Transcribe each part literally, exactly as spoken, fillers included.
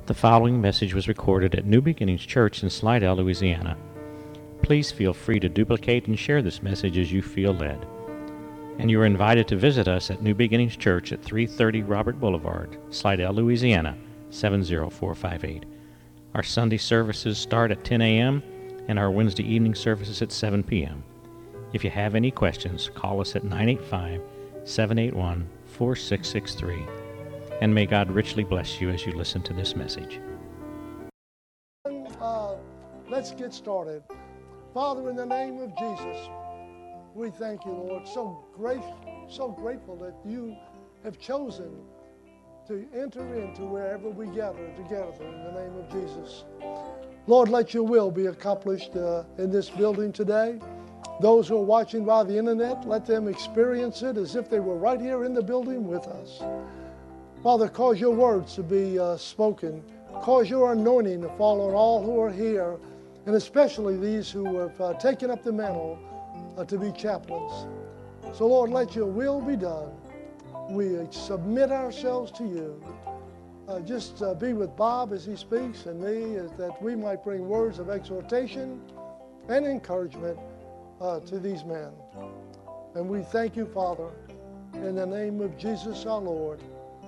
The following message was recorded at New Beginnings Church in Slidell, Louisiana. Please feel free to duplicate and share this message as you feel led. And you are invited to visit us at New Beginnings Church at three thirty Robert Boulevard, Slidell, Louisiana, seven zero four five eight. Our Sunday services start at ten a.m. and our Wednesday evening services at seven p.m. If you have any questions, call us at nine eight five, seven eight one, four six six three. And may God richly bless you as you listen to this message. Uh, let's get started. Father, in the name of Jesus, we thank you, Lord. So great, so grateful that you have chosen to enter into wherever we gather together in the name of Jesus. Lord, let your will be accomplished uh, in this building today. Those who are watching by the internet, let them experience it as if they were right here in the building with us. Father, cause your words to be uh, spoken. Cause your anointing to fall on all who are here, and especially these who have uh, taken up the mantle uh, to be chaplains. So, Lord, let your will be done. We submit ourselves to you. Uh, just uh, be with Bob as he speaks and me, as that we might bring words of exhortation and encouragement uh, to these men. And we thank you, Father, in the name of Jesus our Lord.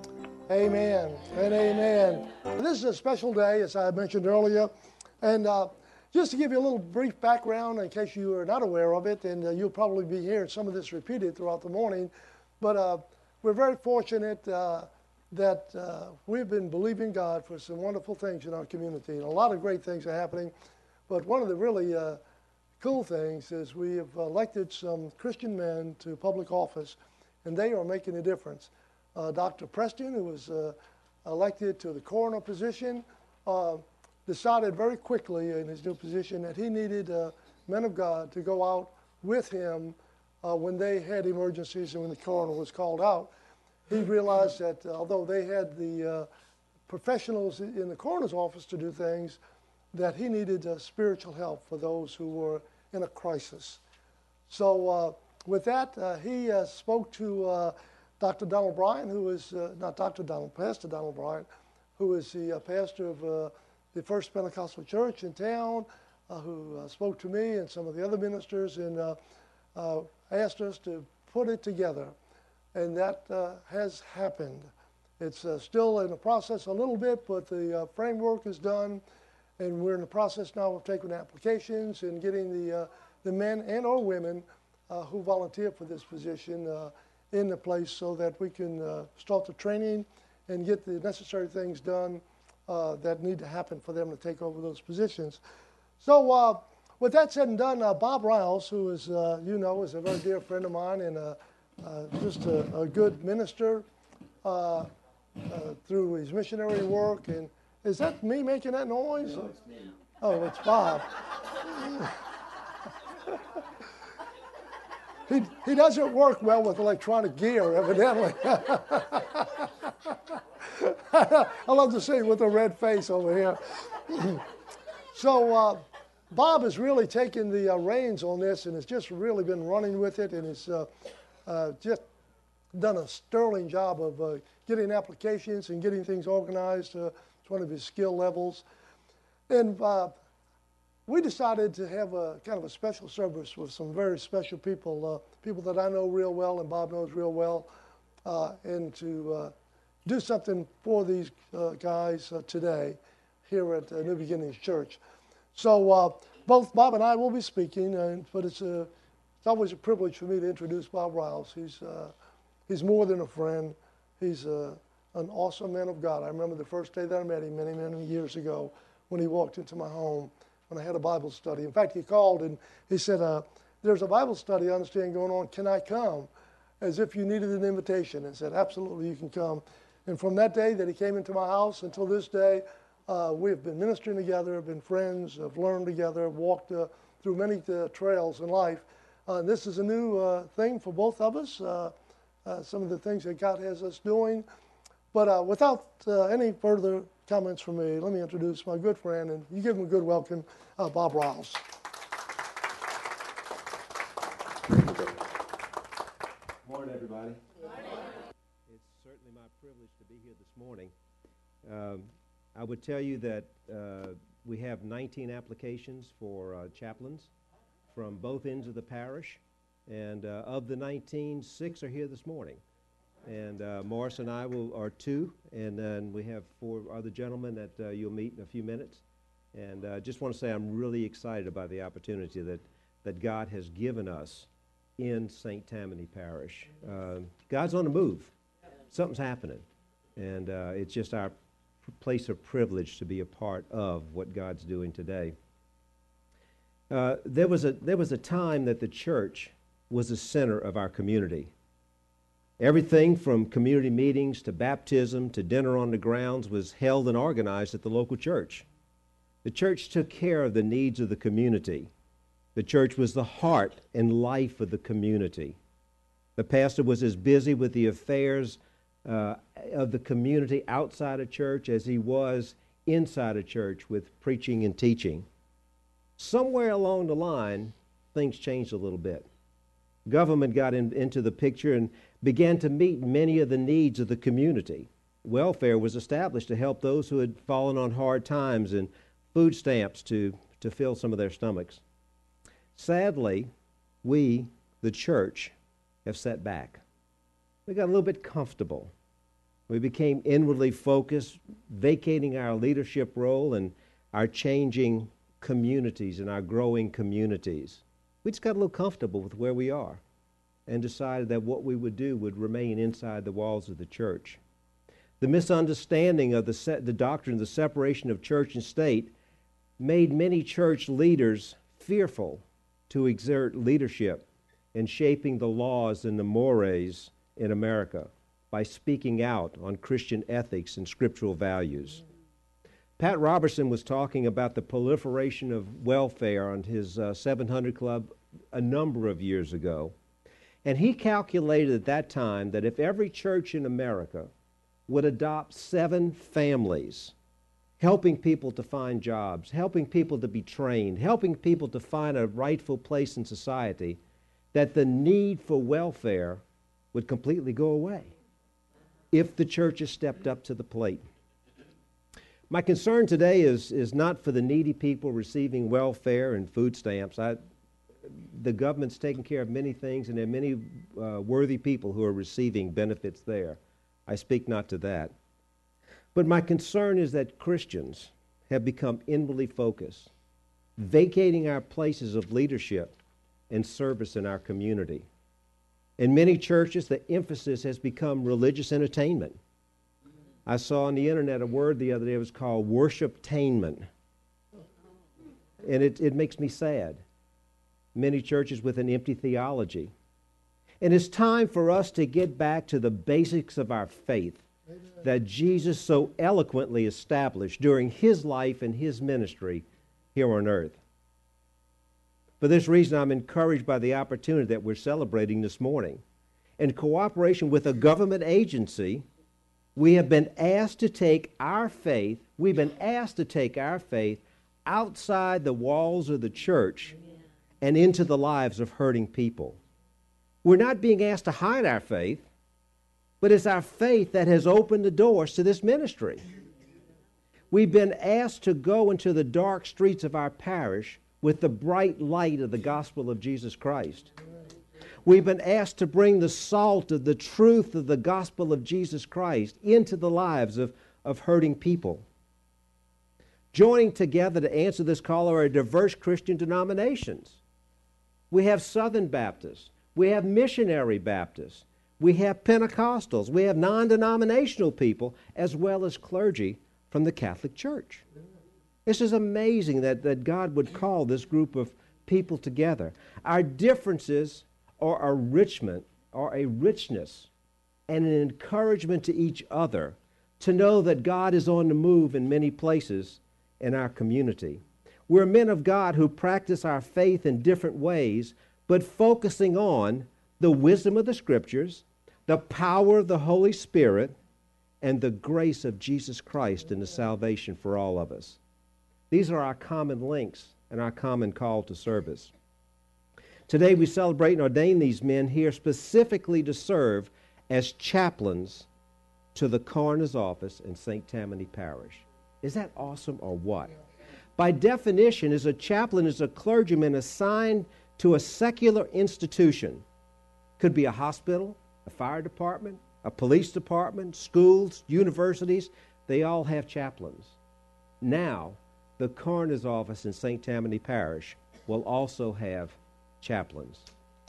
Amen and amen. This is a special day, as I mentioned earlier, and uh, just to give you a little brief background in case you are not aware of it, and uh, you'll probably be hearing some of this repeated throughout the morning, but uh, we're very fortunate uh, that uh, we've been believing God for some wonderful things in our community, and a lot of great things are happening, but one of the really uh, cool things is we have elected some Christian men to public office, and they are making a difference. Uh, Doctor Preston, who was uh, elected to the coroner position, uh, decided very quickly in his new position that he needed uh, men of God to go out with him uh, when they had emergencies and when the coroner was called out. He realized that uh, although they had the uh, professionals in the coroner's office to do things, that he needed uh, spiritual help for those who were in a crisis. So uh, with that, uh, he uh, spoke to uh, Doctor Donald Bryant, who is, uh, not Doctor Donald, Pastor Donald Bryant, who is the uh, pastor of uh, the First Pentecostal Church in town, uh, who uh, spoke to me and some of the other ministers and uh, uh, asked us to put it together. And that uh, has happened. It's uh, still in the process a little bit, but the uh, framework is done, and we're in the process now of taking applications and getting the, uh, the men and or women uh, who volunteer for this position uh, in the place so that we can uh, start the training and get the necessary things done uh, that need to happen for them to take over those positions. So uh, with that said and done, uh, Bob Riles, who is, uh, you know, is a very dear friend of mine and uh, uh, just a, a good minister uh, uh, through his missionary work. And is that me making that noise? No, it's me. Oh, it's Bob. He, he doesn't work well with electronic gear, evidently. I love to see him with a red face over here. So uh, Bob has really taken the uh, reins on this and has just really been running with it, and has uh, uh, just done a sterling job of uh, getting applications and getting things organized. Uh, it's one of his skill levels. And uh, we decided to have a kind of a special service with some very special people, uh, people that I know real well and Bob knows real well, uh, and to uh, do something for these uh, guys uh, today here at uh, New Beginnings Church. So uh, both Bob and I will be speaking, and, but it's, a, it's always a privilege for me to introduce Bob Riles. He's, uh, he's more than a friend. He's uh, an awesome man of God. I remember the first day that I met him many, many years ago when he walked into my home when I had a Bible study. In fact, he called and he said, uh, there's a Bible study, I understand, going on. Can I come? As if you needed an invitation. And said, absolutely, you can come. And from that day that he came into my house until this day, uh, we have been ministering together, have been friends, have learned together, have walked uh, through many uh, trails in life. Uh, this is a new uh, thing for both of us, uh, uh, some of the things that God has us doing. But uh, without uh, any further comments from me, let me introduce my good friend, and you give him a good welcome, uh, Bob Riles. Morning, everybody. Morning. It's certainly my privilege to be here this morning. Um, I would tell you that uh, we have nineteen applications for uh, chaplains from both ends of the parish, and uh, of the nineteen, six are here this morning. And uh, Morris and I will, are two, and then we have four other gentlemen that uh, you'll meet in a few minutes. And I uh, just want to say I'm really excited about the opportunity that, that God has given us in Saint Tammany Parish. Uh, God's on the move. Something's happening. And uh, it's just our place of privilege to be a part of what God's doing today. Uh, there was a there was a time that the church was the center of our community. Everything from community meetings to baptism to dinner on the grounds was held and organized at the local church. The church took care of the needs of the community. The church was the heart and life of the community. The pastor was as busy with the affairs uh, of the community outside of church as he was inside of church with preaching and teaching. Somewhere along the line, things changed a little bit. Government got in, into the picture and began to meet many of the needs of the community. Welfare was established to help those who had fallen on hard times, and food stamps to, to fill some of their stomachs. Sadly, we, the church, have set back. We got a little bit comfortable. We became inwardly focused, vacating our leadership role and our changing communities and our growing communities. We just got a little comfortable with where we are and decided that what we would do would remain inside the walls of the church. The misunderstanding of the, se- the doctrine of the separation of church and state made many church leaders fearful to exert leadership in shaping the laws and the mores in America by speaking out on Christian ethics and scriptural values. Pat Robertson was talking about the proliferation of welfare on his uh, seven hundred Club a number of years ago. And he calculated at that time that if every church in America would adopt seven families, helping people to find jobs, helping people to be trained, helping people to find a rightful place in society, that the need for welfare would completely go away if the churches stepped up to the plate. My concern today is, is not for the needy people receiving welfare and food stamps. I, the government's taking care of many things, and there are many uh, worthy people who are receiving benefits there. I speak not to that. But my concern is that Christians have become inwardly focused, vacating our places of leadership and service in our community. In many churches, the emphasis has become religious entertainment. I saw on the internet a word the other day. It was called worship-tainment. And it, it makes me sad. Many churches with an empty theology. And it's time for us to get back to the basics of our faith. Amen. That Jesus so eloquently established during his life and his ministry here on earth. For this reason, I'm encouraged by the opportunity that we're celebrating this morning. In cooperation with a government agency, we have been asked to take our faith, we've been asked to take our faith outside the walls of the church and into the lives of hurting people. We're not being asked to hide our faith, but it's our faith that has opened the doors to this ministry. We've been asked to go into the dark streets of our parish with the bright light of the gospel of Jesus Christ. We've been asked to bring the salt of the truth of the gospel of Jesus Christ into the lives of, of hurting people. Joining together to answer this call are diverse Christian denominations. We have Southern Baptists. We have Missionary Baptists. We have Pentecostals. We have non-denominational people as well as clergy from the Catholic Church. This is amazing that, that God would call this group of people together. Our differences are a richment, are a richness and an encouragement to each other to know that God is on the move in many places in our community. We're men of God who practice our faith in different ways, but focusing on the wisdom of the Scriptures, the power of the Holy Spirit, and the grace of Jesus Christ in the salvation for all of us. These are our common links and our common call to service. Today we celebrate and ordain these men here specifically to serve as chaplains to the coroner's office in Saint Tammany Parish. Is that awesome or what? By definition, is a chaplain is a clergyman assigned to a secular institution. Could be a hospital, a fire department, a police department, schools, universities. They all have chaplains. Now, the coroner's office in Saint Tammany Parish will also have chaplains.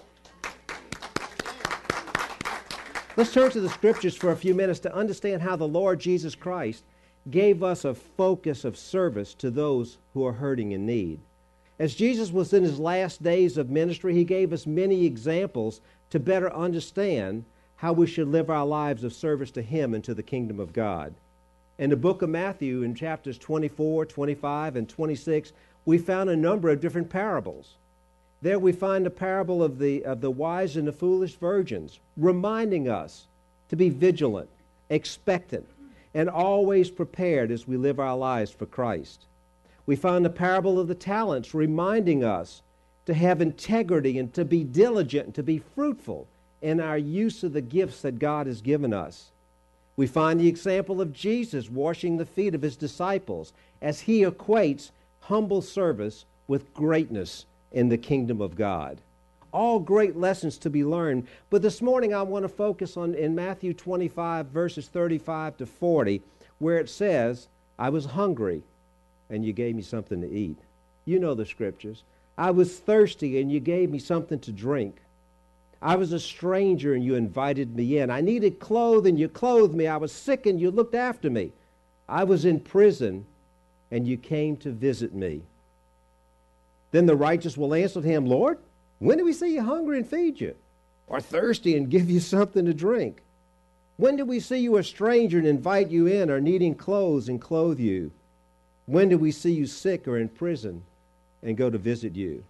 Let's turn to the Scriptures for a few minutes to understand how the Lord Jesus Christ gave us a focus of service to those who are hurting in need. As Jesus was in his last days of ministry, he gave us many examples to better understand how we should live our lives of service to him and to the kingdom of God. In the book of Matthew, in chapters twenty-four, twenty-five, and twenty-six, we found a number of different parables. There we find the parable of the, of the wise and the foolish virgins, reminding us to be vigilant, expectant, and always prepared as we live our lives for Christ. We find the parable of the talents, reminding us to have integrity and to be diligent and to be fruitful in our use of the gifts that God has given us. We find the example of Jesus washing the feet of his disciples as he equates humble service with greatness in the kingdom of God. All great lessons to be learned, but this morning I want to focus on in Matthew twenty-five, verses thirty-five to forty, where it says, I was hungry, and you gave me something to eat. You know the Scriptures. I was thirsty, and you gave me something to drink. I was a stranger, and you invited me in. I needed clothes, and you clothed me. I was sick, and you looked after me. I was in prison, and you came to visit me. Then the righteous will answer him, Lord, when did we see you hungry and feed you, or thirsty and give you something to drink? When did we see you a stranger and invite you in, or needing clothes and clothe you? When did we see you sick or in prison and go to visit you?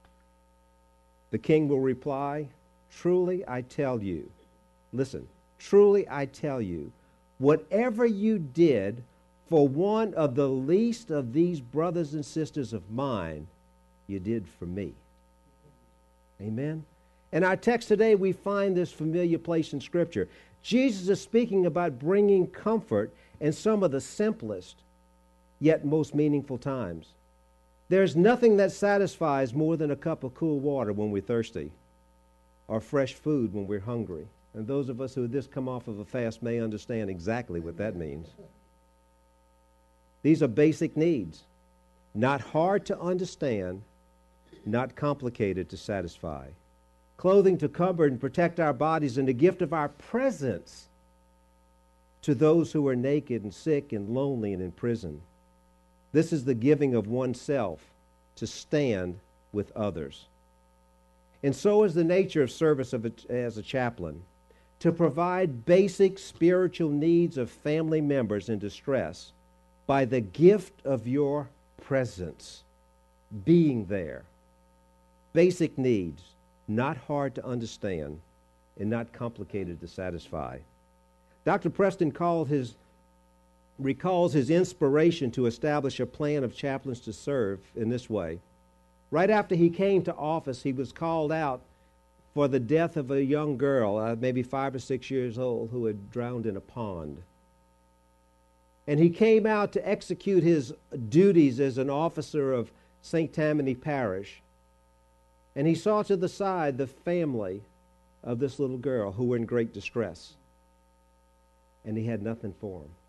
The king will reply, truly I tell you, listen, truly I tell you, whatever you did for one of the least of these brothers and sisters of mine, you did for me. Amen? In our text today, we find this familiar place in Scripture. Jesus is speaking about bringing comfort in some of the simplest, yet most meaningful times. There's nothing that satisfies more than a cup of cool water when we're thirsty, or fresh food when we're hungry. And those of us who have just come off of a fast may understand exactly what that means. These are basic needs, not hard to understand, not complicated to satisfy. Clothing to cover and protect our bodies, and the gift of our presence to those who are naked and sick and lonely and in prison. This is the giving of oneself to stand with others. And so is the nature of service of a, as a chaplain, to provide basic spiritual needs of family members in distress by the gift of your presence, being there. Basic needs, not hard to understand and not complicated to satisfy. Doctor Preston called his, recalls his inspiration to establish a plan of chaplains to serve in this way. Right after he came to office, he was called out for the death of a young girl, uh, maybe five or six years old, who had drowned in a pond. And he came out to execute his duties as an officer of Saint Tammany Parish. And he saw to the side the family of this little girl who were in great distress. And he had nothing for them.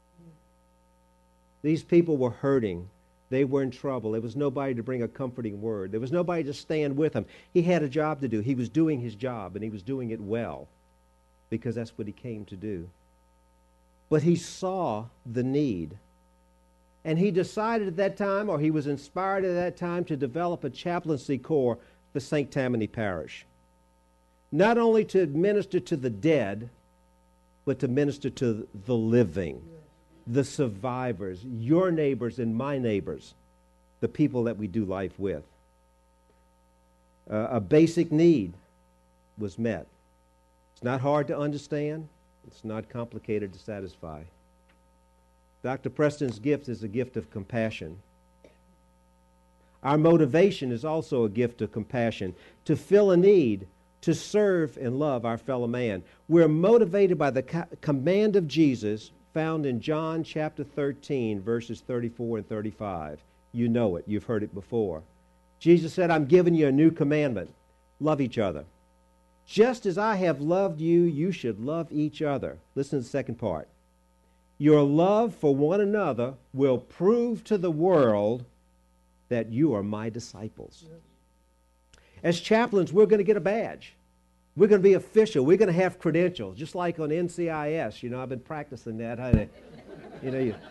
These people were hurting. They were in trouble. There was nobody to bring a comforting word. There was nobody to stand with him. He had a job to do. He was doing his job, and he was doing it well because that's what he came to do. But he saw the need. And he decided at that time, or he was inspired at that time, to develop a chaplaincy corps for Saint Tammany Parish. Not only to minister to the dead, but to minister to the living, the survivors, your neighbors and my neighbors, the people that we do life with. Uh, a basic need was met. It's not hard to understand. It's not complicated to satisfy. Doctor Preston's gift is a gift of compassion. Our motivation is also a gift of compassion, to fill a need, to serve and love our fellow man. We're motivated by the co- command of Jesus found in John chapter thirteen, verses thirty-four and thirty-five. You know it. You've heard it before. Jesus said, I'm giving you a new commandment. Love each other. Just as I have loved you, you should love each other. Listen to the second part. Your love for one another will prove to the world that you are my disciples. As chaplains, we're going to get a badge. We're going to be official. We're going to have credentials, just like on N C I S. You know, I've been practicing that. Honey. You know, you,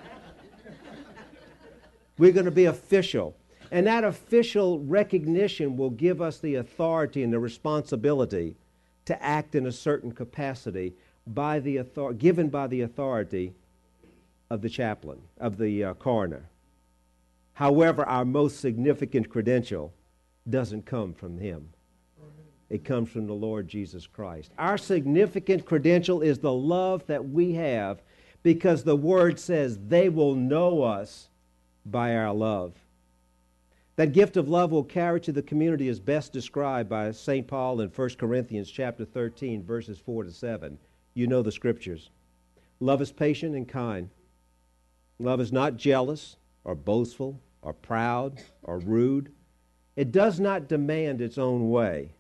we're going to be official. And that official recognition will give us the authority and the responsibility to act in a certain capacity by the author- given by the authority of the chaplain, of the uh, coroner. However, our most significant credential doesn't come from him. It comes from the Lord Jesus Christ. Our significant credential is the love that we have, because the Word says they will know us by our love. That gift of love we'll carry to the community is best described by Saint Paul in First Corinthians chapter thirteen, verses four to seven. You know the scriptures. Love is patient and kind. Love is not jealous or boastful or proud or rude. It does not demand its own way.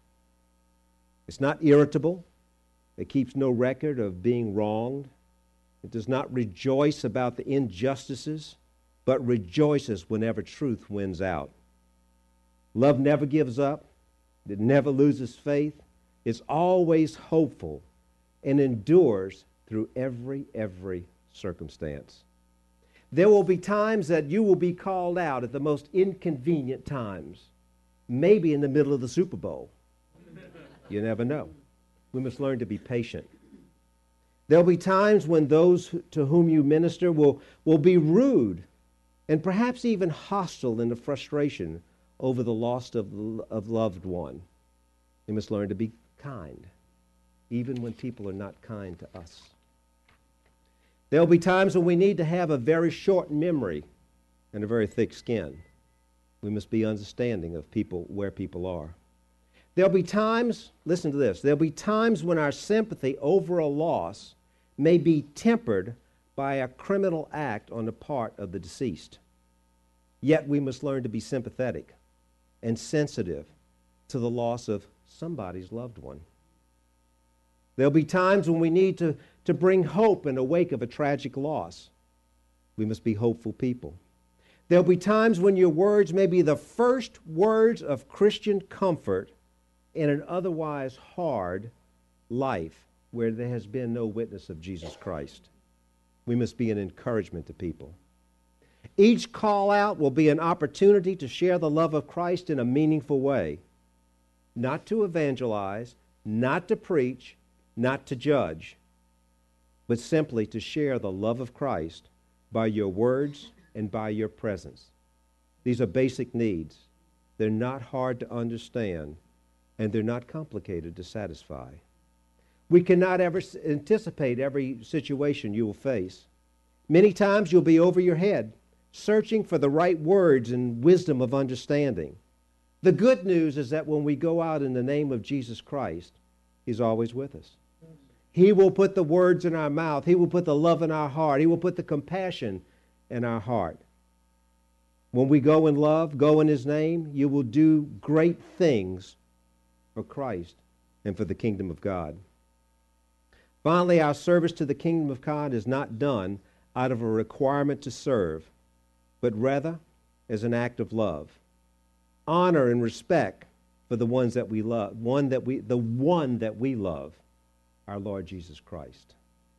It's not irritable. It keeps no record of being wronged. It does not rejoice about the injustices, but rejoices whenever truth wins out. Love never gives up. It never loses faith. It's always hopeful and endures through every, every circumstance. There will be times that you will be called out at the most inconvenient times, maybe in the middle of the Super Bowl. You never know. We must learn to be patient. There'll be times when those to whom you minister will, will be rude and perhaps even hostile in the frustration over the loss of of loved one. We must learn to be kind, even when people are not kind to us. There'll be times when we need to have a very short memory and a very thick skin. We must be understanding of people, where people are. There'll be times, listen to this, there'll be times when our sympathy over a loss may be tempered by a criminal act on the part of the deceased. Yet we must learn to be sympathetic and sensitive to the loss of somebody's loved one. There'll be times when we need to, to bring hope in the wake of a tragic loss. We must be hopeful people. There'll be times when your words may be the first words of Christian comfort in an otherwise hard life where there has been no witness of Jesus Christ. We must be an encouragement to people. Each call out will be an opportunity to share the love of Christ in a meaningful way. Not to evangelize, not to preach, not to judge, but simply to share the love of Christ by your words and by your presence. These are basic needs. They're not hard to understand, and they're not complicated to satisfy. We cannot ever anticipate every situation you will face. Many times you'll be over your head, searching for the right words and wisdom of understanding. The good news is that when we go out in the name of Jesus Christ, He's always with us. He will put the words in our mouth. He will put the love in our heart. He will put the compassion in our heart. When we go in love, go in His name, you will do great things for Christ and for the kingdom of God. Finally, our service to the kingdom of God is not done out of a requirement to serve, but rather as an act of love. Honor and respect for the ones that we love, one that we, the one that we love, our Lord Jesus Christ.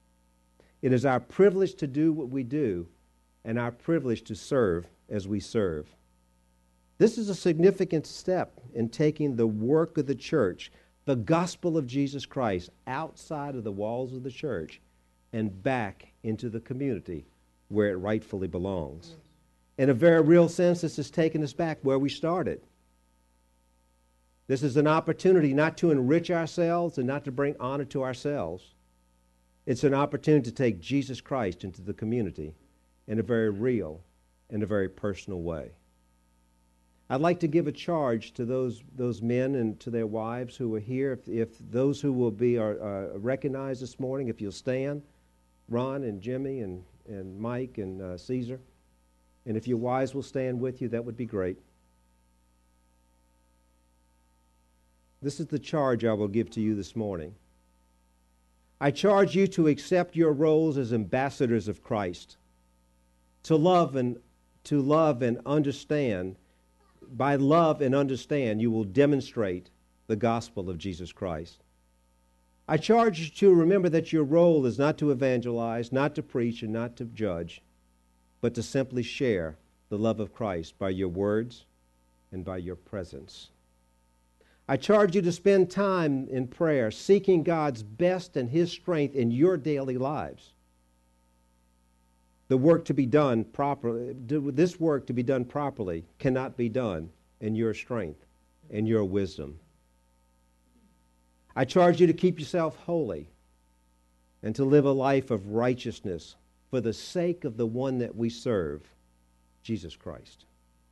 It is our privilege to do what we do and our privilege to serve as we serve. This is a significant step in taking the work of the church, the gospel of Jesus Christ, outside of the walls of the church and back into the community where it rightfully belongs. In a very real sense, this has taken us back where we started. This is an opportunity not to enrich ourselves and not to bring honor to ourselves. It's an opportunity to take Jesus Christ into the community in a very real and a very personal way. I'd like to give a charge to those those men and to their wives who are here. If, if those who will be are, uh, recognized this morning, if you'll stand, Ron and Jimmy and, and Mike and uh, Caesar. And if your wives will stand with you, that would be great. This is the charge I will give to you this morning. I charge you to accept your roles as ambassadors of Christ, to love and to love and understand. By love and understand, you will demonstrate the gospel of Jesus Christ. I charge you to remember that your role is not to evangelize, not to preach, and not to judge, but to simply share the love of Christ by your words and by your presence. I charge you to spend time in prayer, seeking God's best and His strength in your daily lives. The work to be done properly, this work to be done properly cannot be done in your strength and your wisdom. I charge you to keep yourself holy and to live a life of righteousness for the sake of the one that we serve, Jesus Christ.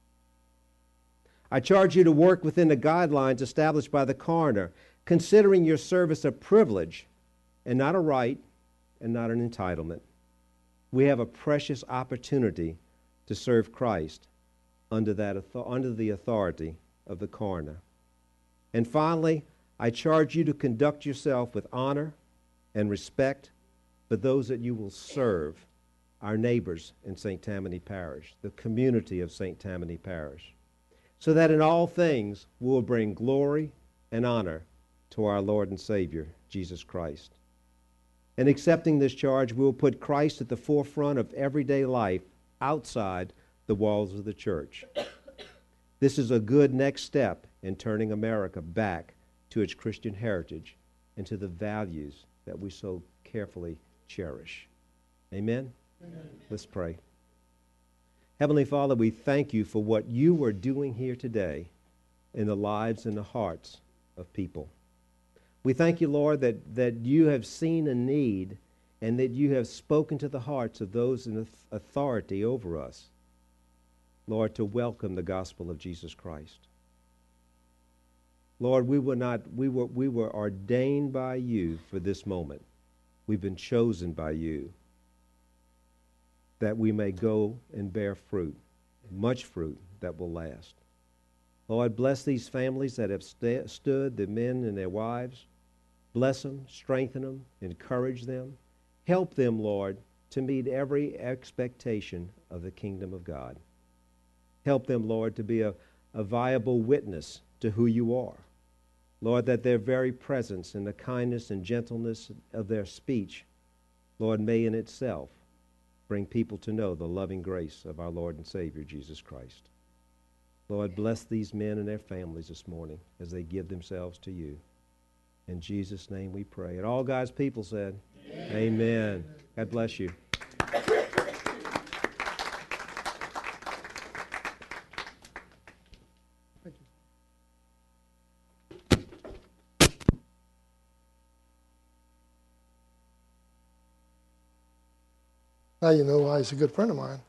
I charge you to work within the guidelines established by the coroner, considering your service a privilege and not a right and not an entitlement. We have a precious opportunity to serve Christ under, that, under the authority of the coroner. And finally, I charge you to conduct yourself with honor and respect for those that you will serve, our neighbors in Saint Tammany Parish, the community of Saint Tammany Parish, so that in all things we will bring glory and honor to our Lord and Savior, Jesus Christ. In accepting this charge, we will put Christ at the forefront of everyday life outside the walls of the church. This is a good next step in turning America back to its Christian heritage and to the values that we so carefully cherish. Amen? Amen. Let's pray. Heavenly Father, we thank you for what you are doing here today in the lives and the hearts of people. We thank you, Lord, that, that you have seen a need and that you have spoken to the hearts of those in authority over us, Lord, to welcome the gospel of Jesus Christ. Lord, we were not we were we were ordained by you for this moment. We've been chosen by you that we may go and bear fruit, much fruit that will last. Lord, bless these families that have st- stood, the men and their wives. Bless them, strengthen them, encourage them. Help them, Lord, to meet every expectation of the kingdom of God. Help them, Lord, to be a, a viable witness to who you are. Lord, that their very presence and the kindness and gentleness of their speech, Lord, may in itself bring people to know the loving grace of our Lord and Savior, Jesus Christ. Lord, bless these men and their families this morning as they give themselves to you. In Jesus' name we pray. And all God's people said, Amen. Amen. God bless you. Now you know why he's a good friend of mine.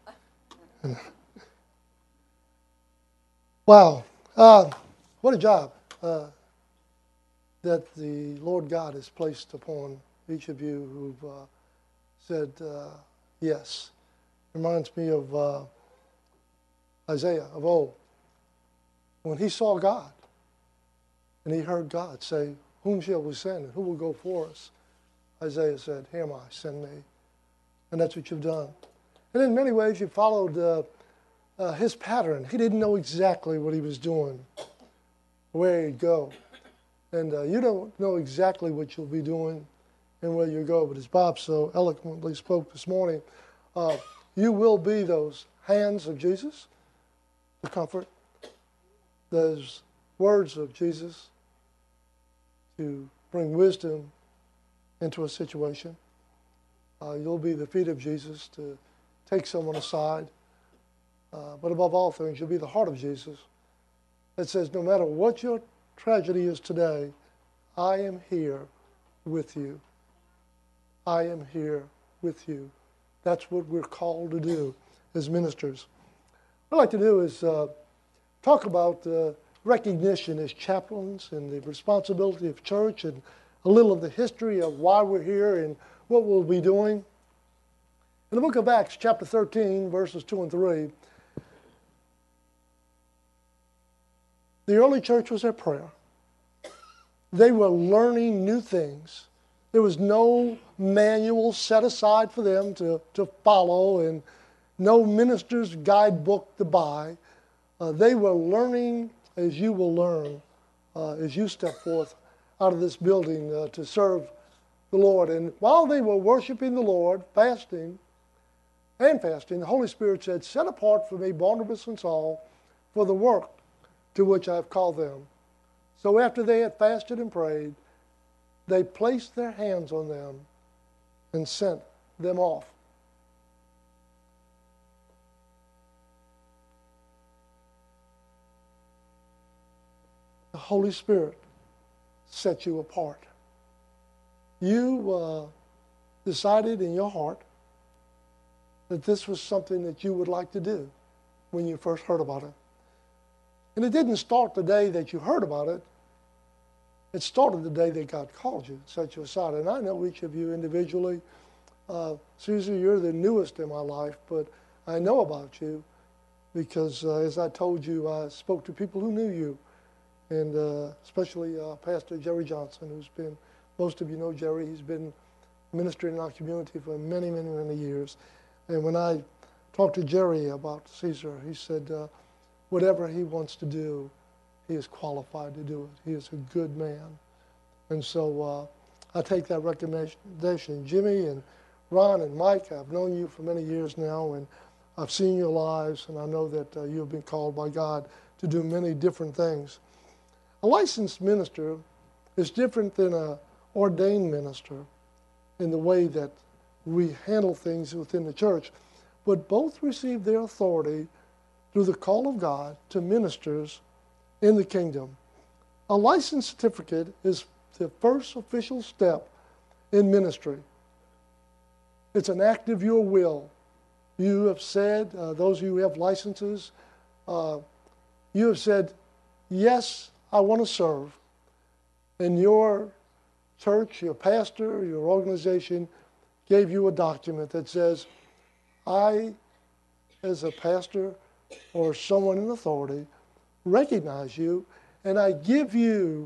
Wow. Uh, what a job uh, that the Lord God has placed upon each of you who've uh, said uh, yes. Reminds me of uh, Isaiah of old. When he saw God and he heard God say, "Whom shall we send and who will go for us?" Isaiah said, "Here am I, send me." And that's what you've done. And in many ways, you followed uh, uh, his pattern. He didn't know exactly what he was doing, where he'd go. And uh, you don't know exactly what you'll be doing and where you go. But as Bob so eloquently spoke this morning, uh, you will be those hands of Jesus, the comfort, those words of Jesus to bring wisdom into a situation. Uh, you'll be the feet of Jesus to take someone aside. Uh, but above all things, you'll be the heart of Jesus that says, no matter what your tragedy is today, I am here with you. I am here with you. That's what we're called to do as ministers. What I'd like to do is uh, talk about uh, recognition as chaplains and the responsibility of church and a little of the history of why we're here and what we'll be doing. In the book of Acts, chapter thirteen, verses two and three, the early church was at prayer. They were learning new things. There was no manual set aside for them to, to follow and no minister's guidebook to buy. Uh, they were learning as you will learn uh, as you step forth out of this building uh, to serve the Lord. And while they were worshiping the Lord, fasting and fasting, the Holy Spirit said, set apart for me Barnabas and Saul for the work to which I have called them. So after they had fasted and prayed, they placed their hands on them and sent them off. The Holy Spirit set you apart. You uh, decided in your heart that this was something that you would like to do when you first heard about it. And it didn't start the day that you heard about it. It started the day that God called you, set you aside. And I know each of you individually. Uh, Caesar, you're the newest in my life, but I know about you because, uh, as I told you, I spoke to people who knew you, and uh, especially uh, Pastor Jerry Johnson, who's been, most of you know Jerry, he's been ministering in our community for many, many, many years. And when I talked to Jerry about Caesar, he said, uh, whatever he wants to do, he is qualified to do it. He is a good man. And so uh, I take that recommendation. Jimmy and Ron and Mike, I've known you for many years now, and I've seen your lives, and I know that uh, you have been called by God to do many different things. A licensed minister is different than an ordained minister in the way that we handle things within the church, but both receive their authority through the call of God to ministers in the kingdom. A license certificate is the first official step in ministry. It's an act of your will. You have said, uh, those of you who have licenses, uh, you have said, yes, I want to serve. And your church, your pastor, your organization gave you a document that says, I, as a pastor or someone in authority, recognize you, and I give you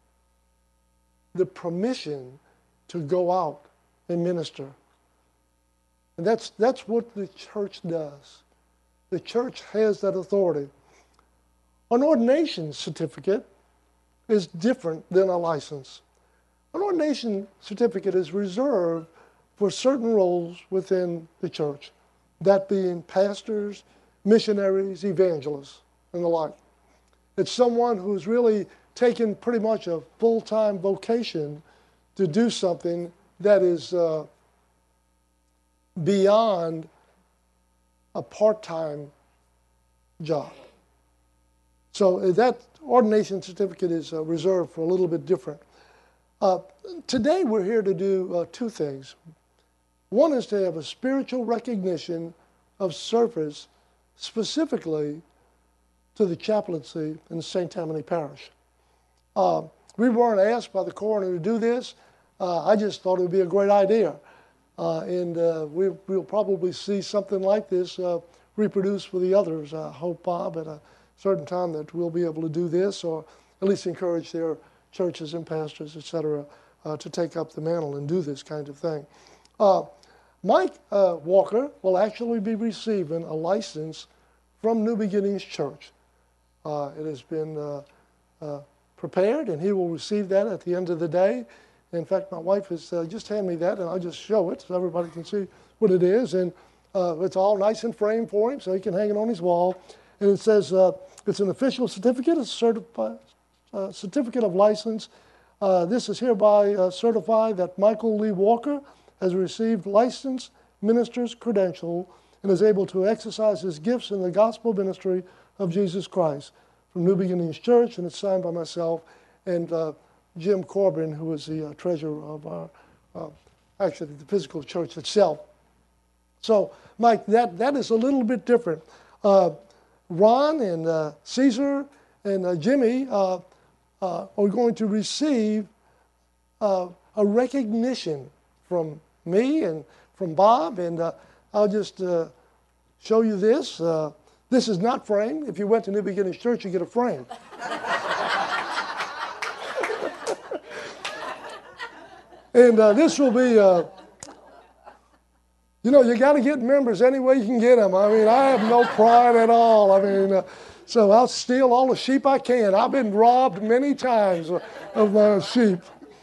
the permission to go out and minister. And that's, that's what the church does. The church has that authority. An ordination certificate is different than a license. An ordination certificate is reserved for certain roles within the church, that being pastors, missionaries, evangelists, and the like. It's someone who's really taken pretty much a full-time vocation to do something that is uh, beyond a part-time job. So that ordination certificate is uh, reserved for a little bit different. Uh, today we're here to do uh, two things. One is to have a spiritual recognition of service specifically to the chaplaincy in Saint Tammany Parish. Uh, we weren't asked by the coroner to do this. Uh, I just thought it would be a great idea. Uh, and uh, we, we'll probably see something like this uh, reproduced for the others. I hope, Bob, at a certain time that we'll be able to do this, or at least encourage their churches and pastors, et cetera, uh, to take up the mantle and do this kind of thing. Uh, Mike uh, Walker will actually be receiving a license from New Beginnings Church. Uh, it has been uh, uh, prepared, and he will receive that at the end of the day. In fact, my wife has uh, just handed me that, and I'll just show it so everybody can see what it is. And uh, it's all nice and framed for him, so he can hang it on his wall. And it says uh, it's an official certificate, a certified uh, certificate of license. Uh, this is hereby uh, certified that Michael Lee Walker has received licensed minister's credential and is able to exercise his gifts in the gospel ministry of Jesus Christ from New Beginnings Church, and it's signed by myself and uh, Jim Corbin, who is the uh, treasurer of our, uh, actually the physical church itself. So, Mike, that, that is a little bit different. Uh, Ron and uh, Caesar and uh, Jimmy uh, uh, are going to receive uh, a recognition from me and from Bob, and uh, I'll just uh, show you this. Uh, this is not framed. If you went to New Beginnings Church, you get a frame. And uh, this will be, uh, you know, you got to get members any way you can get them. I mean, I have no pride at all. I mean, uh, so I'll steal all the sheep I can. I've been robbed many times of my sheep.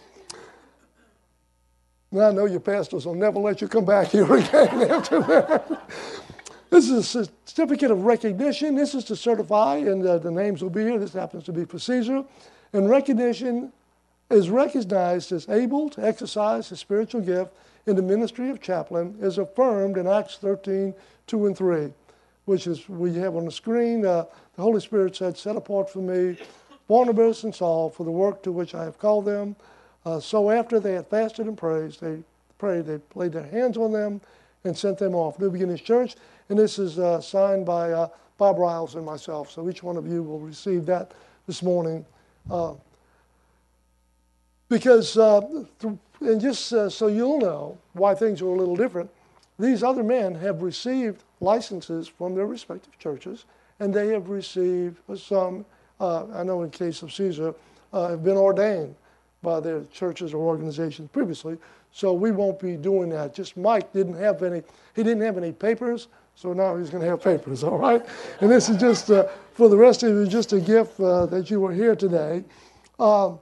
And I know your pastors will never let you come back here again after that. This is a certificate of recognition. This is to certify, and uh, the names will be here. This happens to be for Caesar. And recognition is recognized as able to exercise his spiritual gift in the ministry of chaplain is affirmed in Acts thirteen, two and three, which is we have on the screen. Uh, the Holy Spirit said, set apart for me Barnabas and Saul for the work to which I have called them. Uh, so after they had fasted and prayed, they prayed, they laid their hands on them and sent them off. New Beginnings Church, and this is uh, signed by uh, Bob Riles and myself. So each one of you will receive that this morning. Uh, because, uh, th- and just uh, so you'll know why things are a little different, these other men have received licenses from their respective churches, and they have received some, uh, I know in case of Caesar, uh, have been ordained by their churches or organizations previously. So we won't be doing that. Just Mike didn't have any, he didn't have any papers, so now he's going to have papers, all right? And this is just, uh, for the rest of you, just a gift uh, that you were here today. Um,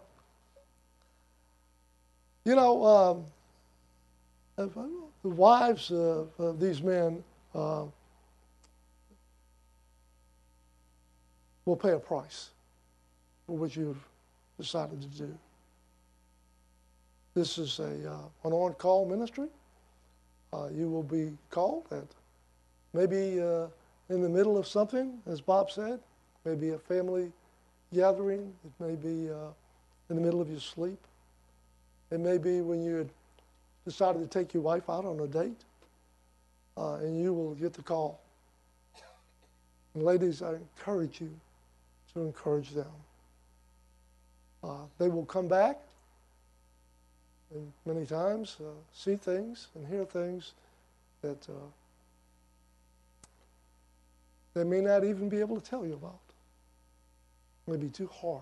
you know, um, the wives of, of these men uh, will pay a price for what you've decided to do. This is a uh, an on-call ministry. Uh, you will be called at maybe uh, in the middle of something, as Bob said, maybe a family gathering. It may be uh, in the middle of your sleep. It may be when you had decided to take your wife out on a date, uh, and you will get the call. And ladies, I encourage you to encourage them. Uh, they will come back and many times uh, see things and hear things that uh, they may not even be able to tell you about. It may be too hard.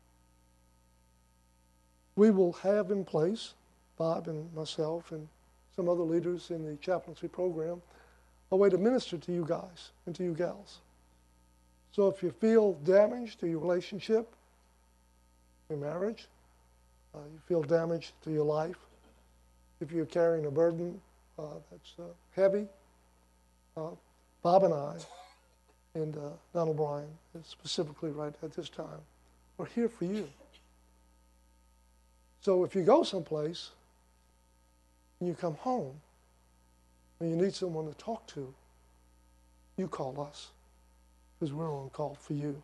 We will have in place, Bob and myself and some other leaders in the chaplaincy program, a way to minister to you guys and to you gals. So if you feel damaged to your relationship, your marriage, uh, you feel damaged to your life, if you're carrying a burden uh, that's uh, heavy, uh, Bob and I and uh, Donald Bryan, specifically right at this time, are here for you. So if you go someplace and you come home and you need someone to talk to, you call us because we're on call for you.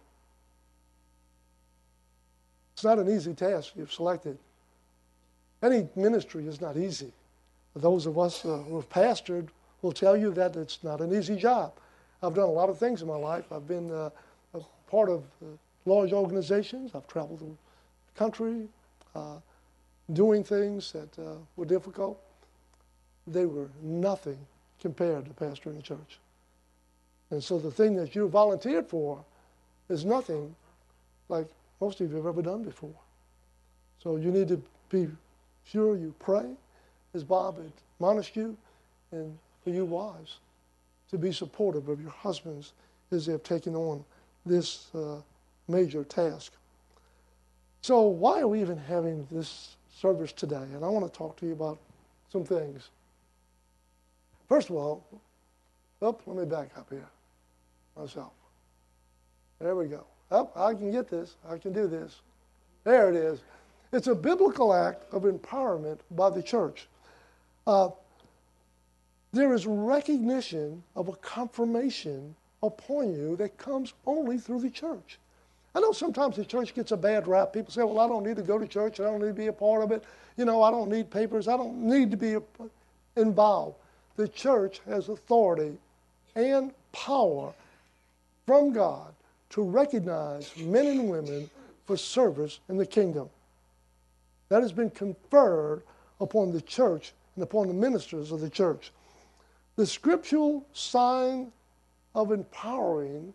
It's not an easy task you've selected. Any ministry is not easy. Those of us uh, who have pastored will tell you that it's not an easy job. I've done a lot of things in my life. I've been uh, a part of uh, large organizations. I've traveled the country uh, doing things that uh, were difficult. They were nothing compared to pastoring a church. And so the thing that you volunteered for is nothing like most of you have ever done before. So you need to be sure you pray, as Bob admonished you, and for you wives, to be supportive of your husbands as they have taken on this uh, major task. So why are we even having this service today? And I want to talk to you about some things. First of all, oh, let me back up here myself. There we go. Oh, I can get this. I can do this. There it is. It's a biblical act of empowerment by the church. Uh, there is recognition of a confirmation upon you that comes only through the church. I know sometimes the church gets a bad rap. People say, well, I don't need to go to church. I don't need to be a part of it. You know, I don't need papers. I don't need to be involved. The church has authority and power from God to recognize men and women for service in the kingdom. That has been conferred upon the church and upon the ministers of the church. The scriptural sign of empowering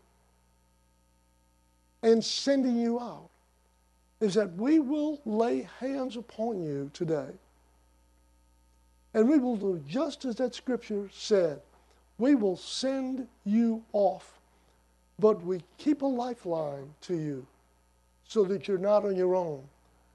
and sending you out is that we will lay hands upon you today. And we will do just as that scripture said. We will send you off, but we keep a lifeline to you so that you're not on your own.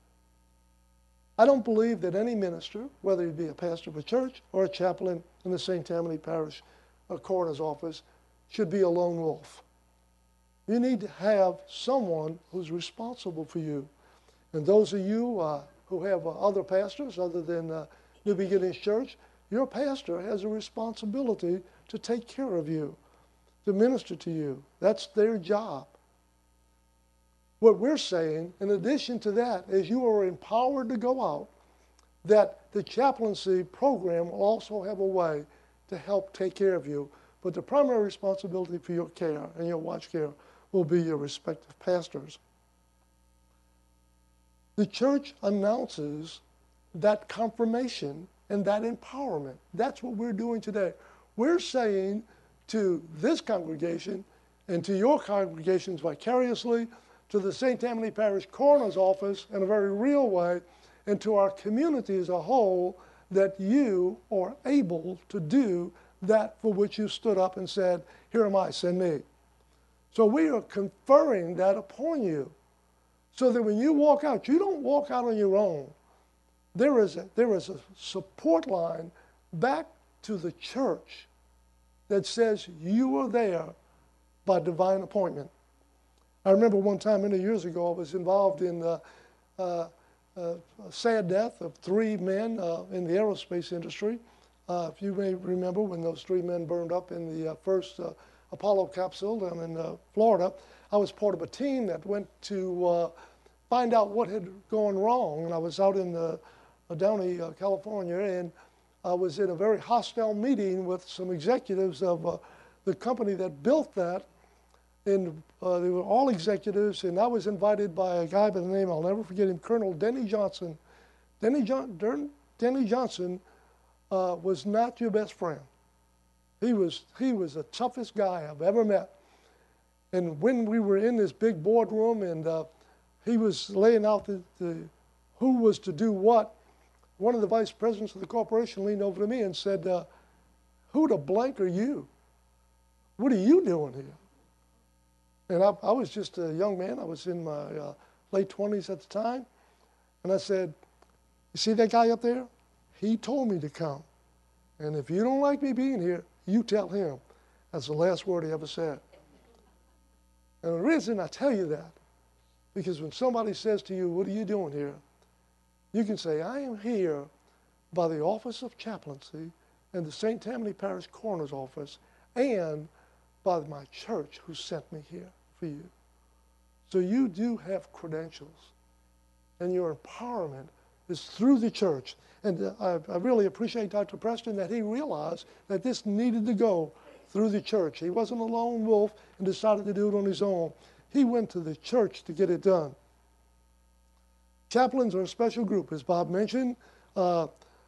I don't believe that any minister, whether he be a pastor of a church or a chaplain in the Saint Tammany Parish or coroner's office, should be a lone wolf. You need to have someone who's responsible for you. And those of you uh, who have uh, other pastors other than uh, New Beginnings Church, your pastor has a responsibility to take care of you, to minister to you. That's their job. What we're saying, in addition to that, is you are empowered to go out, that the chaplaincy program will also have a way to help take care of you. But the primary responsibility for your care and your watch care will be your respective pastors. The church announces that confirmation and that empowerment. That's what we're doing today. We're saying to this congregation and to your congregations vicariously, to the Saint Tammany Parish Coroner's Office in a very real way, and to our community as a whole, that you are able to do that for which you stood up and said, "Here am I, send me." So we are conferring that upon you, so that when you walk out, you don't walk out on your own. There is a, there is a support line back to the church that says you are there by divine appointment. I remember one time many years ago, I was involved in uh, uh, uh, a sad death of three men uh, in the aerospace industry. Uh, if you may remember when those three men burned up in the uh, first uh, Apollo capsule down in uh, Florida, I was part of a team that went to uh, find out what had gone wrong. And I was out in uh, Downey, uh, California, and I was in a very hostile meeting with some executives of uh, the company that built that. And uh, they were all executives, and I was invited by a guy by the name, I'll never forget him, Colonel Denny Johnson. Denny, John, Denny Johnson uh, was not your best friend. He was, he was the toughest guy I've ever met. And when we were in this big boardroom and uh, he was laying out the, the, who was to do what, one of the vice presidents of the corporation leaned over to me and said, uh, "Who the blank are you? What are you doing here?" And I, I was just a young man. I was in my uh, late twenties at the time. And I said, "You see that guy up there? He told me to come. And if you don't like me being here, you tell him." That's the last word he ever said. And the reason I tell you that, because when somebody says to you, "What are you doing here?" you can say, "I am here by the Office of Chaplaincy and the Saint Tammany Parish Coroner's Office and by my church who sent me here for you." So you do have credentials, and your empowerment is through the church. And uh, I, I really appreciate Doctor Preston that he realized that this needed to go through the church. He wasn't a lone wolf and decided to do it on his own. He went to the church to get it done. Chaplains are a special group, as Bob mentioned. Uh,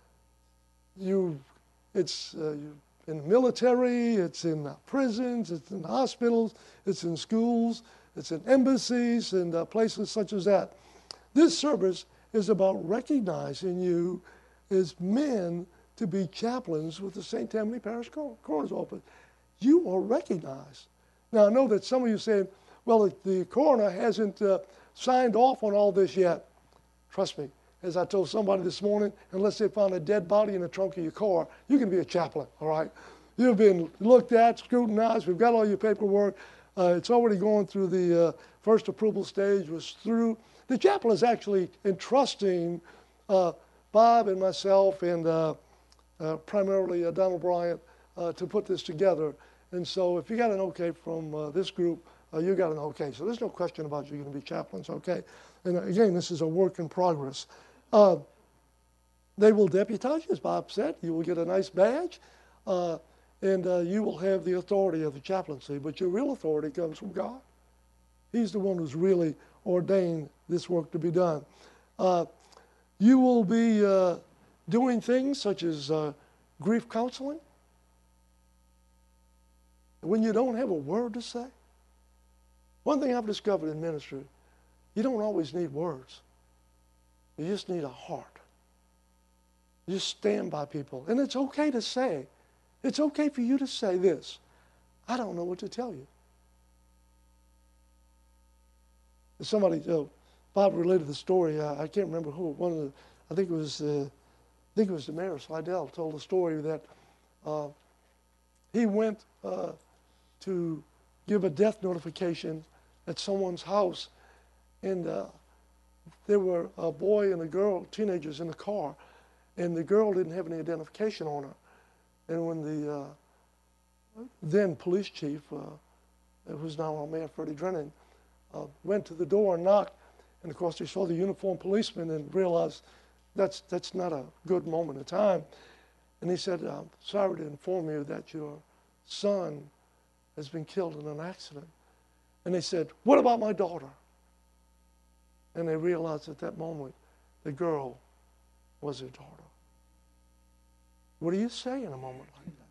you, it's uh, you, in the military, it's in uh, prisons, it's in hospitals, it's in schools, it's in embassies and uh, places such as that. This service is about recognizing you as men to be chaplains with the Saint Tammany Parish Coroner's Office. You are recognized. Now, I know that some of you say, "Well, the, the coroner hasn't uh, signed off on all this yet." Trust me, as I told somebody this morning, unless they found a dead body in the trunk of your car, you can be a chaplain, all right? You've been looked at, scrutinized, we've got all your paperwork. Uh, it's already gone through the uh, first approval stage, was through. The chaplain is actually entrusting uh, Bob and myself and uh, uh, primarily uh, Donald Bryant uh, to put this together. And so if you got an okay from uh, this group, uh, you got an okay. So there's no question about you going to be chaplains, okay? And again, this is a work in progress. Uh, they will deputize you, as Bob said. You will get a nice badge, uh, and uh, you will have the authority of the chaplaincy. But your real authority comes from God. He's the one who's really ordained this work to be done. Uh, you will be uh, doing things such as uh, grief counseling. when you don't have a word to say? One thing I've discovered in ministry, you don't always need words. You just need a heart. You just stand by people. And it's okay to say, it's okay for you to say this, I don't know what to tell you. Somebody, uh, Bob related the story, uh, I can't remember who, one of the, I think it was, uh, I think it was Damaris Slidell told the story that uh, he went uh, to give a death notification at someone's house, and uh, there were a boy and a girl, teenagers in the car, and the girl didn't have any identification on her. And when the uh, then police chief, uh, who's now our mayor, Freddie Drennan, uh, went to the door and knocked, and of course they saw the uniformed policeman and realized that's that's not a good moment in time. And he said, I'm sorry to inform you that your son has been killed in an accident. And they said, what about my daughter? And they realized at that moment the girl was their daughter. What do you say in a moment like that?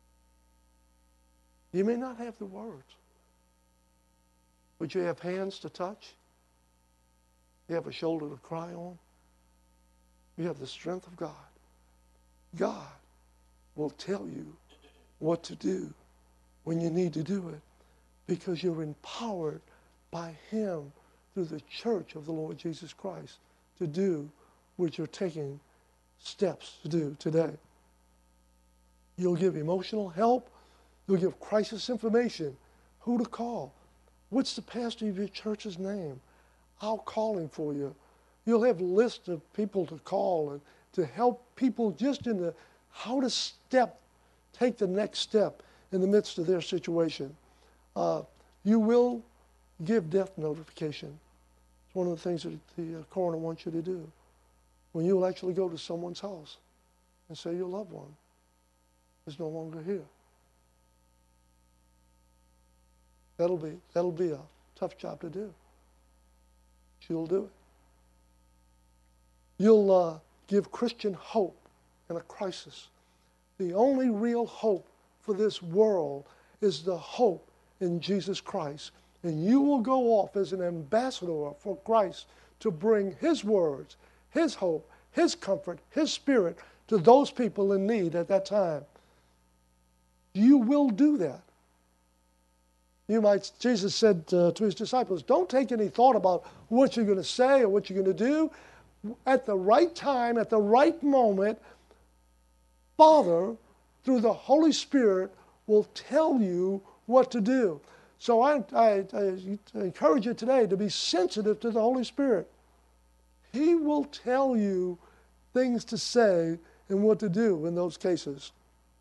You may not have the words, but you have hands to touch. You have a shoulder to cry on. You have the strength of God. God will tell you what to do when you need to do it, because you're empowered by Him through the church of the Lord Jesus Christ to do what you're taking steps to do today. You'll give emotional help. You'll give crisis information, who to call. What's the pastor of your church's name? I'll call him for you. You'll have lists of people to call and to help people just in the how to step, take the next step in the midst of their situation. Uh, you will give death notification. It's one of the things that the uh, coroner wants you to do. When you'll actually go to someone's house and say your loved one is no longer here. That'll be, that'll be a tough job to do. You'll do it. You'll uh, give Christian hope in a crisis. The only real hope for this world is the hope in Jesus Christ. And you will go off as an ambassador for Christ to bring His words, His hope, His comfort, His Spirit to those people in need at that time. You will do that. You might, Jesus said uh, to His disciples, don't take any thought about what you're going to say or what you're going to do. At the right time, at the right moment, Father, through the Holy Spirit, will tell you what to do. So I, I, I encourage you today to be sensitive to the Holy Spirit. He will tell you things to say and what to do in those cases.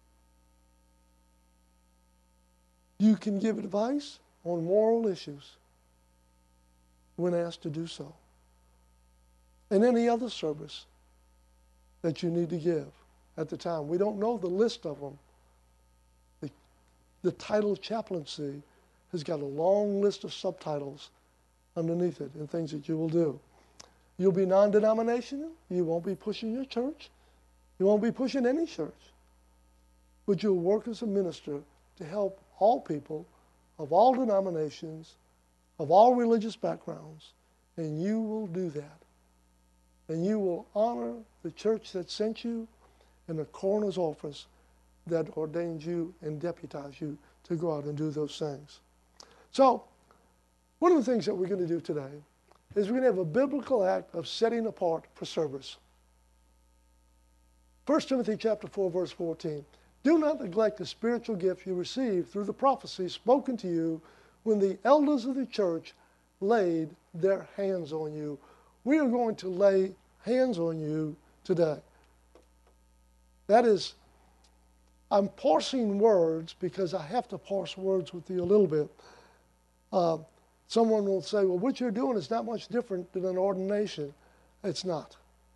You can give advice on moral issues when asked to do so. And any other service that you need to give at the time. We don't know the list of them. The, the title chaplaincy has got a long list of subtitles underneath it and things that you will do. You'll be non-denominational. You won't be pushing your church. You won't be pushing any church. But you'll work as a minister to help all people of all denominations, of all religious backgrounds, and you will do that. And you will honor the church that sent you and the coroner's office that ordained you and deputized you to go out and do those things. So, one of the things that we're going to do today is we're going to have a biblical act of setting apart for service. First Timothy chapter four, verse fourteen. Do not neglect the spiritual gift you received through the prophecy spoken to you when the elders of the church laid their hands on you. We are going to lay hands on you today. That is, I'm parsing words because I have to parse words with you a little bit. Uh, someone will say, well, what you're doing is not much different than an ordination. It's not.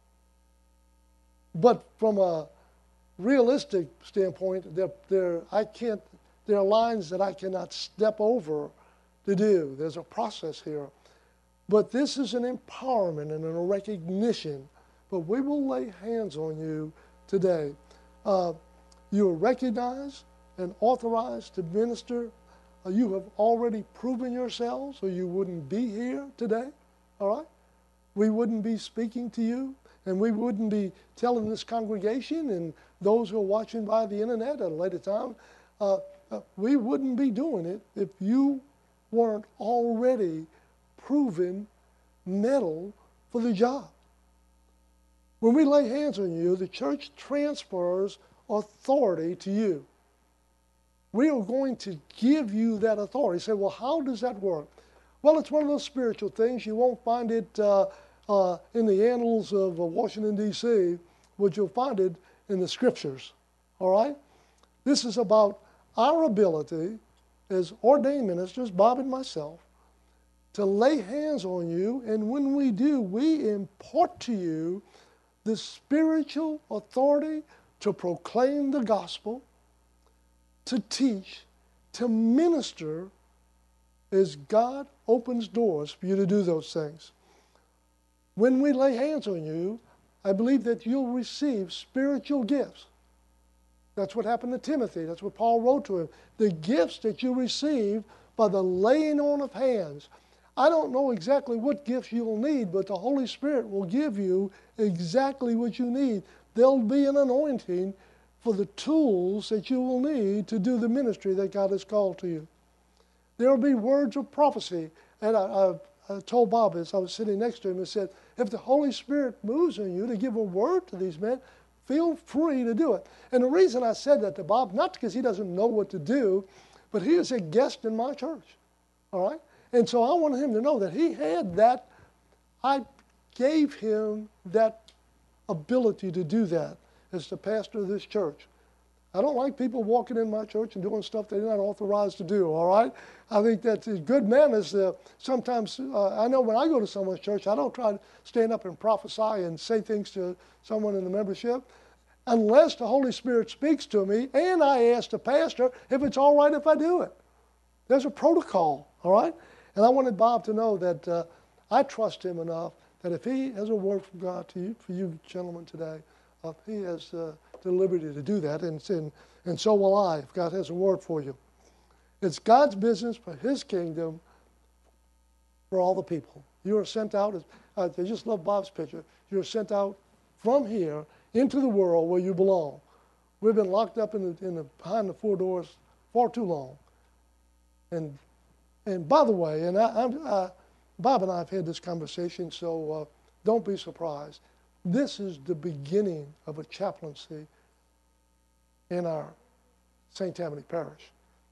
But from a realistic standpoint, there, there, I can't, there are lines that I cannot step over to do. There's a process here. But this is an empowerment and a recognition. But we will lay hands on you today. Uh, you are recognized, and authorized to minister, uh, you have already proven yourselves, or you wouldn't be here today, all right? We wouldn't be speaking to you, and we wouldn't be telling this congregation and those who are watching by the internet at a later time, uh, uh, we wouldn't be doing it if you weren't already proven mettle for the job. When we lay hands on you, the church transfers authority to you. We are going to give you that authority. You say, well, how does that work? Well, it's one of those spiritual things. You won't find it uh, uh, in the annals of uh, Washington, D C, but you'll find it in the scriptures, all right? This is about our ability as ordained ministers, Bob and myself, to lay hands on you, and when we do, we impart to you the spiritual authority to proclaim the gospel, to teach, to minister as God opens doors for you to do those things. When we lay hands on you, I believe that you'll receive spiritual gifts. That's what happened to Timothy. That's what Paul wrote to him. The gifts that you receive by the laying on of hands. I don't know exactly what gifts you'll need, but the Holy Spirit will give you exactly what you need. There'll be an anointing for the tools that you will need to do the ministry that God has called to you. There will be words of prophecy. And I, I, I told Bob as I was sitting next to him, I said, if the Holy Spirit moves on you to give a word to these men, feel free to do it. And the reason I said that to Bob, not because he doesn't know what to do, but he is a guest in my church, all right? And so I wanted him to know that he had that, I gave him that ability to do that as the pastor of this church. I don't like people walking in my church and doing stuff they're not authorized to do, all right? I think that's good manners. Uh, sometimes, uh, I know when I go to someone's church, I don't try to stand up and prophesy and say things to someone in the membership unless the Holy Spirit speaks to me and I ask the pastor if it's all right if I do it. There's a protocol, all right? And I wanted Bob to know that uh, I trust him enough that if he has a word from God to you, for you gentlemen today, uh, he has uh, the liberty to do that, and, and, and so will I if God has a word for you. It's God's business for his kingdom for all the people. You are sent out, uh, I just love Bob's picture, you're sent out from here into the world where you belong. We've been locked up in the, in the, behind the four doors far too long. And and by the way, and I, I'm, I, Bob and I have had this conversation, so uh, don't be surprised. This is the beginning of a chaplaincy in our Saint Tammany Parish.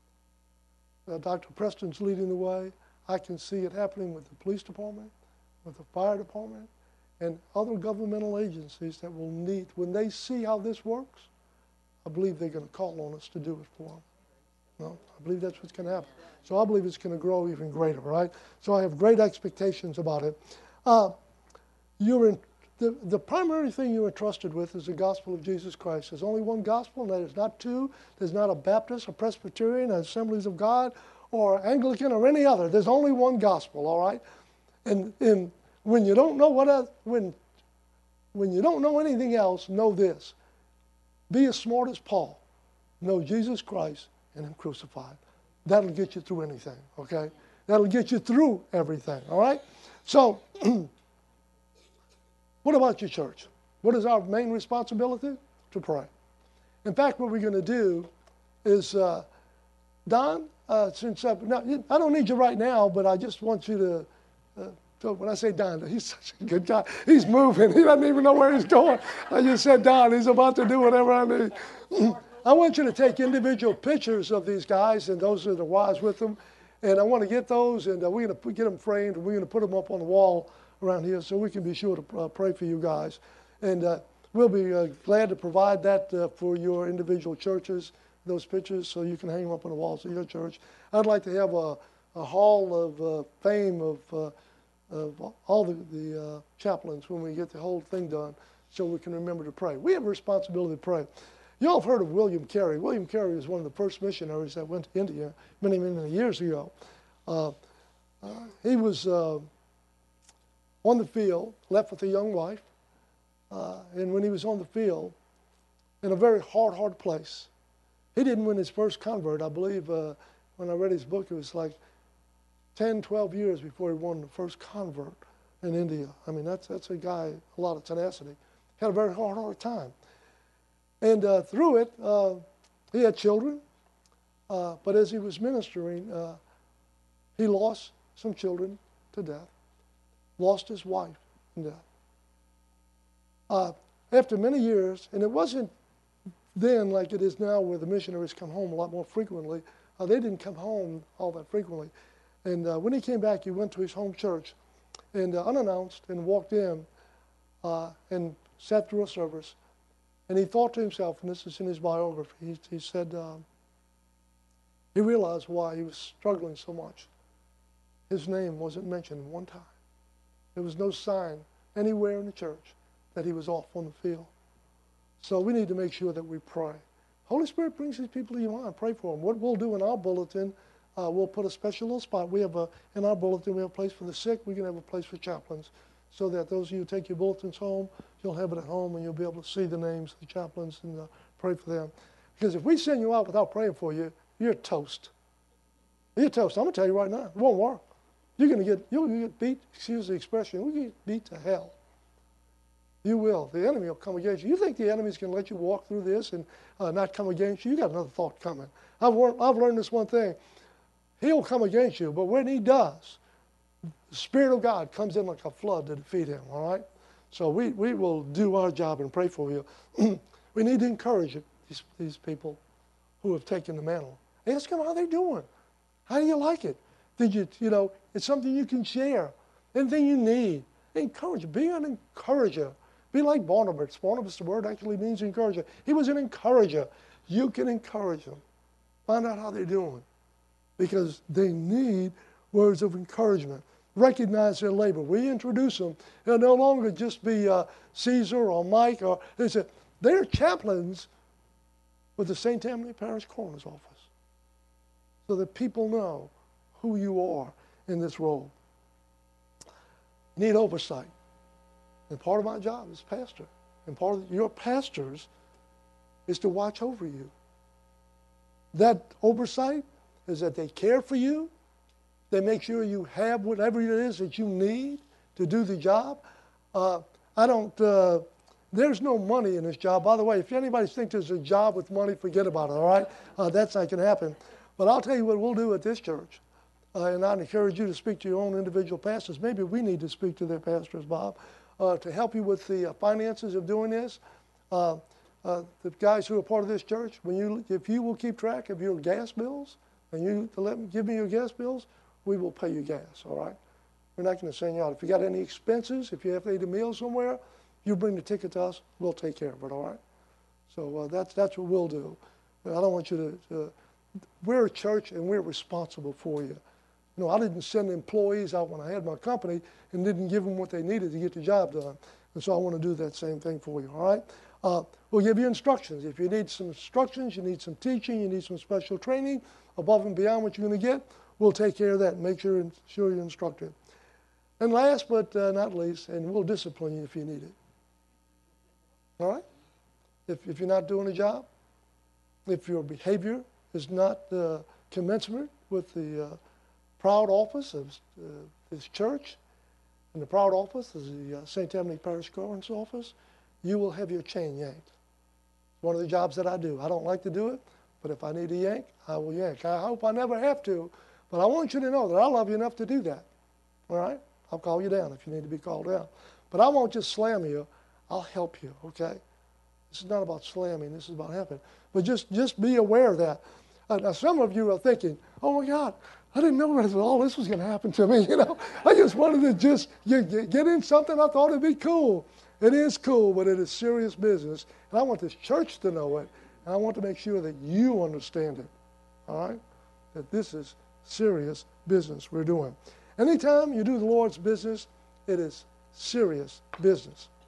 Uh, Doctor Preston's leading the way. I can see it happening with the police department, with the fire department, and other governmental agencies that will need, when they see how this works, I believe they're going to call on us to do it for them. No, I believe that's what's going to happen. So I believe it's going to grow even greater, right? So I have great expectations about it. Uh, you're in, the, the primary thing you're entrusted with is the gospel of Jesus Christ. There's only one gospel, and there's not two. There's not a Baptist, a Presbyterian, an Assemblies of God, or Anglican, or any other. There's only one gospel, all right? And, and when you don't know what else, when, when you don't know anything else, know this. Be as smart as Paul. Know Jesus Christ and him crucified. That'll get you through anything, okay? That'll get you through everything, all right? So, what about your church? What is our main responsibility? To pray. In fact, what we're going to do is, uh, Don, uh, since uh, now, I don't need you right now, but I just want you to, uh, so when I say Don, he's such a good guy. He's moving. He doesn't even know where he's going. I just said, Don, he's about to do whatever I need. I want you to take individual pictures of these guys and those are the wives with them. And I want to get those, and uh, we're going to get them framed, and we're going to put them up on the wall around here so we can be sure to uh, pray for you guys. And uh, we'll be uh, glad to provide that uh, for your individual churches, those pictures, so you can hang them up on the walls of your church. I'd like to have a, a hall of uh, fame of, uh, of all the, the uh, chaplains when we get the whole thing done so we can remember to pray. We have a responsibility to pray. You all have heard of William Carey. William Carey was one of the first missionaries that went to India many, many years ago. Uh, uh, he was uh, on the field, left with a young wife, uh, and when he was on the field, in a very hard, hard place, He didn't win his first convert. I believe uh, when I read his book, it was like ten, twelve years before he won the first convert in India. I mean, that's that's a guy, a lot of tenacity. Had a very hard, hard time. And uh, through it, uh, he had children. Uh, but as he was ministering, uh, he lost some children to death. Lost his wife to death. Uh, after many years, and it wasn't then like it is now where the missionaries come home a lot more frequently. Uh, they didn't come home all that frequently. And uh, when he came back, he went to his home church and uh, unannounced and walked in uh, and sat through a service. And he thought to himself, and this is in his biography, he, he said um, he realized why he was struggling so much. His name wasn't mentioned one time. There was no sign anywhere in the church that he was off on the field. So we need to make sure that we pray. Holy Spirit brings these people to your mind. Pray for them. What we'll do in our bulletin, uh, we'll put a special little spot. We have a, in our bulletin, we have a place for the sick. We can have a place for chaplains so that those of you who take your bulletins home, you'll have it at home and you'll be able to see the names of the chaplains and uh, pray for them. Because if we send you out without praying for you, you're toast. You're toast. I'm going to tell you right now, it won't work. You're going to get, you'll get beat, excuse the expression, you'll get beat to hell. You will. The enemy will come against you. You think the enemy's going to let you walk through this and uh, not come against you? You got another thought coming. I've learned, I've learned this one thing. He'll come against you, but when he does, the Spirit of God comes in like a flood to defeat him, all right? So we, we will do our job and pray for you. We need to encourage these, these people who have taken the mantle. Ask them how they're doing. How do you like it? Did you, you know, it's something you can share. Anything you need. Encourage. Be an encourager. Be like Barnabas. Barnabas, the word actually means encourager. He was an encourager. You can encourage them. Find out how they're doing. Because they need words of encouragement. Recognize their labor. We introduce them. They'll no longer just be uh, Caesar or Mike. Or they say, they're chaplains with the Saint Tammany Parish Coroner's Office. So that people know who you are in this role. You need oversight. And part of my job is pastor. And part of your pastors is to watch over you. That oversight is that they care for you. They make sure you have whatever it is that you need to do the job. Uh, I don't, uh, there's no money in this job. By the way, if anybody thinks there's a job with money, forget about it, all right? Uh, that's not going to happen. But I'll tell you what we'll do at this church. Uh, and I'd encourage you to speak to your own individual pastors. Maybe we need to speak to their pastors, Bob, uh, to help you with the uh, finances of doing this. Uh, uh, the guys who are part of this church, when you, if you will keep track of your gas bills, and you to let me give me your gas bills, we will pay you gas, all right? We're not going to send you out. If you got any expenses, if you have to eat a meal somewhere, you bring the ticket to us. We'll take care of it, all right? So uh, that's, that's what we'll do. But I don't want you to, to, we're a church and we're responsible for you. You know, I didn't send employees out when I had my company and didn't give them what they needed to get the job done. And so I want to do that same thing for you, all right? Uh, we'll give you instructions. If you need some instructions, you need some teaching, you need some special training above and beyond what you're going to get, we'll take care of that and make sure, sure you're instructed. And last but uh, not least, and we'll discipline you if you need it. All right? If, if you're not doing a job, if your behavior is not uh, commensurate with the uh, proud office of uh, this church, and the proud office is the uh, Saint Tammany Parish Coroner's Office, you will have your chain yanked. It's one of the jobs that I do. I don't like to do it, but if I need to yank, I will yank. I hope I never have to, but I want you to know that I love you enough to do that. All right? I'll call you down if you need to be called down. But I won't just slam you. I'll help you, okay? This is not about slamming. This is about helping. But just, just be aware of that. Uh, now, some of you are thinking, oh, my God, I didn't know that all this was going to happen to me. You know, I just wanted to just get, get, get in something I thought it'd be cool. It is cool, but it is serious business. And I want this church to know it. And I want to make sure that you understand it, all right? That this is serious business we're doing. Anytime you do the Lord's business, it is serious business.